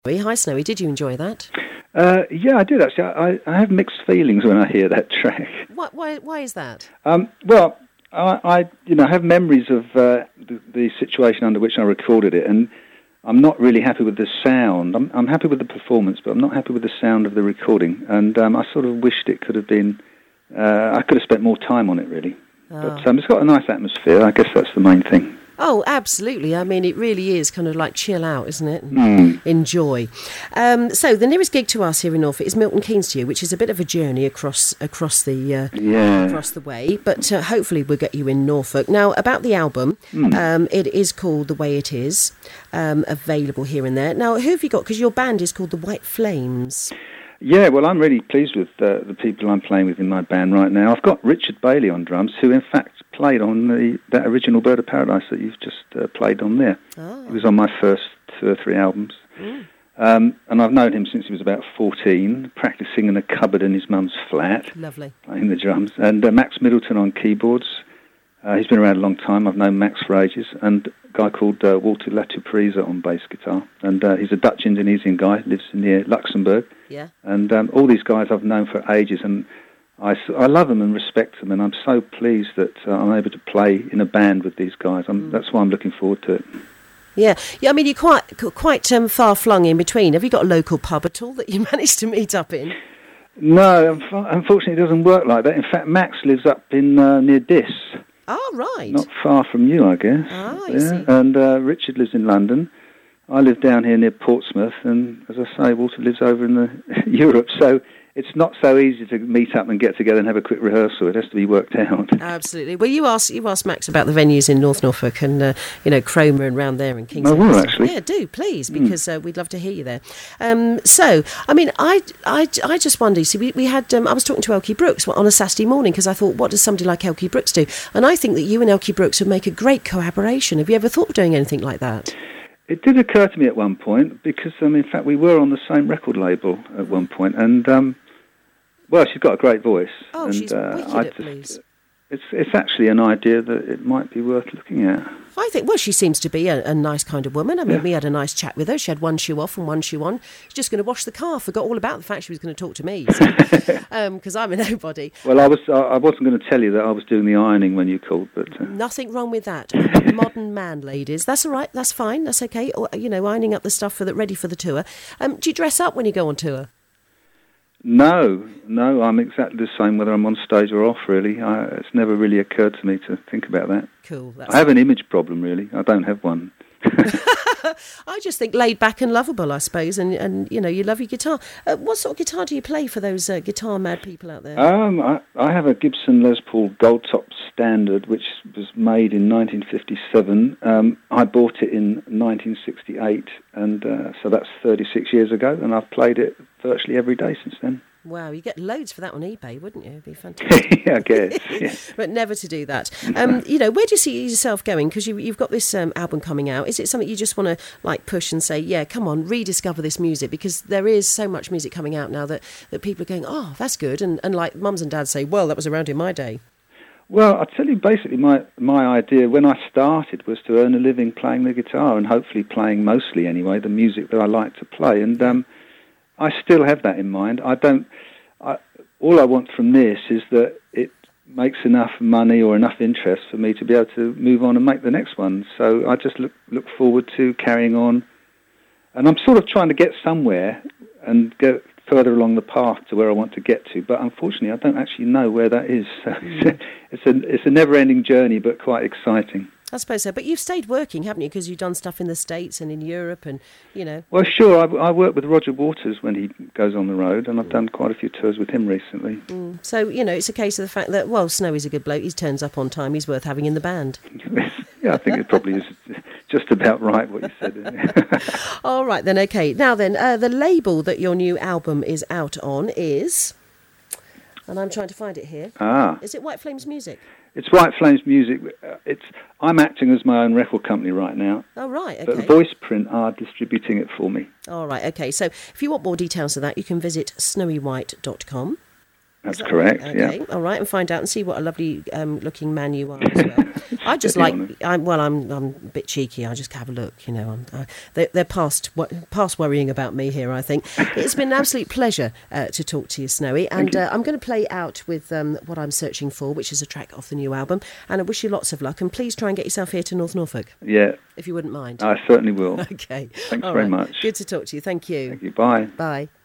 Hi, Snowy. Did you enjoy that? Yeah, I did actually. I have mixed feelings when I hear that track. Why is that? Well, I have memories of the situation under which I recorded it, and I'm not really happy with the sound. I'm happy with the performance, but I'm not happy with the sound of the recording. And I sort of wished it could have been. I could have spent more time on it, really. But it's got a nice atmosphere. I guess that's the main thing. Oh, absolutely. I mean, it really is kind of like chill out, isn't it? And enjoy. So the nearest gig to us here in Norfolk is Milton Keynes to you, which is a bit of a journey across the way. But hopefully we'll get you in Norfolk. Now, about the album, it is called The Way It Is, available here and there. Now, who have you got? Because your band is called The White Flames. Yeah, well, I'm really pleased with the people I'm playing with in my band right now. I've got Richard Bailey on drums, who in fact played on that original Bird of Paradise that you've just played on there. Oh. He was on my first 2 or 3 albums. And I've known him since he was about 14, practising in a cupboard in his mum's flat. Lovely. Playing the drums. And Max Middleton on keyboards. He's been around a long time. I've known Max for ages. And a guy called Walter Latuprisa on bass guitar. And he's a Dutch-Indonesian guy, lives near Luxembourg. Yeah. And all these guys I've known for ages, and I love them and respect them, and I'm so pleased that I'm able to play in a band with these guys. That's why I'm looking forward to it. Yeah. I mean, you're quite far-flung in between. Have you got a local pub at all that you managed to meet up in? No, unfortunately it doesn't work like that. In fact, Max lives up in near Diss. Oh, right. Not far from you, I guess. I see. And Richard lives in London. I live down here near Portsmouth, and as I say, Walter lives over in Europe, so it's not so easy to meet up and get together and have a quick rehearsal. It has to be worked out. Absolutely. Well, you asked Max about the venues in North Norfolk and Cromer and round there and Kingston. I will, actually. Yeah, do please, because we'd love to hear you there. So, I mean, I just wonder. See, we had I was talking to Elkie Brooks on a Saturday morning because I thought, what does somebody like Elkie Brooks do? And I think that you and Elkie Brooks would make a great collaboration. Have you ever thought of doing anything like that? It did occur to me at one point because, in fact, we were on the same record label at one point, and well, she's got a great voice. Oh, and, she's wicked at blues. It's actually an idea that it might be worth looking at. I think, well, she seems to be a nice kind of woman. I mean, we had a nice chat with her. She had one shoe off and one shoe on. She's just going to wash the car. Forgot all about the fact she was going to talk to me, because I'm a nobody. Well, I wasn't going to tell you that I was doing the ironing when you called, but nothing wrong with that. Modern man, ladies. That's all right. That's fine. That's okay. Or, ironing up the stuff ready for the tour. Do you dress up when you go on tour? No, I'm exactly the same whether I'm on stage or off, really. It's never really occurred to me to think about that. Cool. I have an image problem, really. I don't have one. I just think laid back and lovable, I suppose, and you love your guitar. What sort of guitar do you play for those guitar mad people out there? I have a Gibson Les Paul Goldtop Standard, which was made in 1957. I bought it in 1968, and so that's 36 years ago, and I've played it virtually every day since then. Wow, you get loads for that on eBay, wouldn't you? It'd be fantastic. Yeah, I guess. Yeah. But never to do that. Where do you see yourself going? Because you've got this album coming out. Is it something you just want to push and say, yeah, come on, rediscover this music? Because there is so much music coming out now that people are going, oh, that's good. And like mums and dads say, well, that was around in my day. Well, I'll tell you, basically, my idea when I started was to earn a living playing the guitar and hopefully playing mostly, anyway, the music that I like to play. And I still have that in mind. All I want from this is that it makes enough money or enough interest for me to be able to move on and make the next one. So I just look forward to carrying on. And I'm sort of trying to get somewhere and get further along the path to where I want to get to. But unfortunately, I don't actually know where that is. So it's a never-ending journey, but quite exciting. I suppose so. But you've stayed working, haven't you? Because you've done stuff in the States and in Europe and, Well, sure. I work with Roger Waters when he goes on the road, and I've done quite a few tours with him recently. So, it's a case of the fact that, well, Snowy's a good bloke. He turns up on time. He's worth having in the band. Yeah, I think it probably is just about right what you said. All right, then, okay. Now then, the label that your new album is out on is... And I'm trying to find it here. Is it White Flames Music? It's White Flames Music. I'm acting as my own record company right now. Oh, right, okay. But Voiceprint are distributing it for me. All right, okay. So if you want more details of that, you can visit snowywhite.com. That's correct. Right? Okay, all right, and find out and see what a lovely looking man you are as well. I just like. I'm a bit cheeky. I just have a look. You know, they're past worrying about me here. I think it's been an absolute pleasure to talk to you, Snowy. And I'm going to play out with what I'm searching for, which is a track off the new album. And I wish you lots of luck. And please try and get yourself here to North Norfolk. Yeah, if you wouldn't mind. I certainly will. Okay. Thanks very much. Good to talk to you. Thank you. Thank you. Bye. Bye.